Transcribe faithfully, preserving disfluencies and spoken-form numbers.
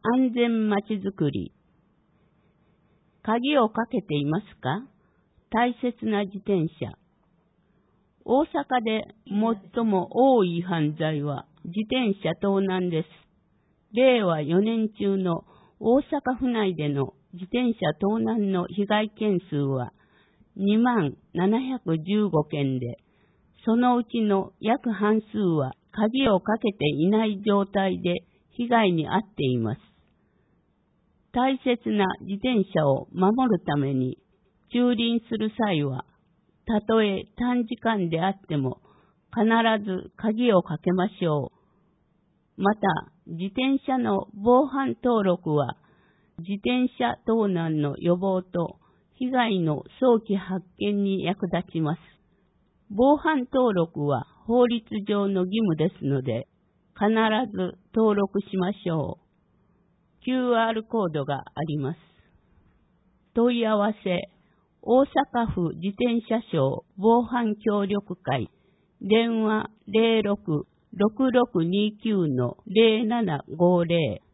安全まちづくり。鍵をかけていますか？大切な自転車。大阪で最も多い犯罪は自転車盗難です。れいわよねん中の大阪府内での自転車盗難の被害件数はにまんななひゃくじゅうごけんで、そのうちの約半数は鍵をかけていない状態で被害に遭っています。大切な自転車を守るために駐輪する際は、たとえ短時間であっても必ず鍵をかけましょう。また、自転車の防犯登録は、自転車盗難の予防と被害の早期発見に役立ちます。防犯登録は法律上の義務ですので、必ず登録しましょう。キューアール コードがあります。問い合わせ、大阪府自転車省防犯協力会、電話 ゼロろく ろくろくにきゅう のゼロななごゼロ